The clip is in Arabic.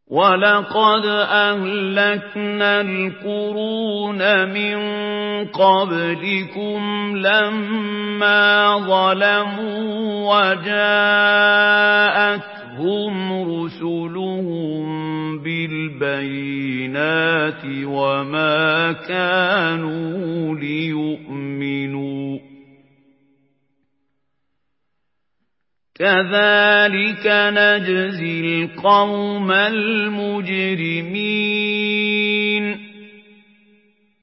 وَلَقَدْ أَهْلَكْنَا الْقُرُونَ مِن قَبْلِكُمْ لَمَّا ظَلَمُوا وَجَاءَتْهُمْ رُسُلُهُم بِالْبَيِّنَاتِ وَمَا كَانُوا لِيُؤْمِنُوا ۚ كَذَٰلِكَ نَجْزِي الْقَوْمَ الْمُجْرِمِينَ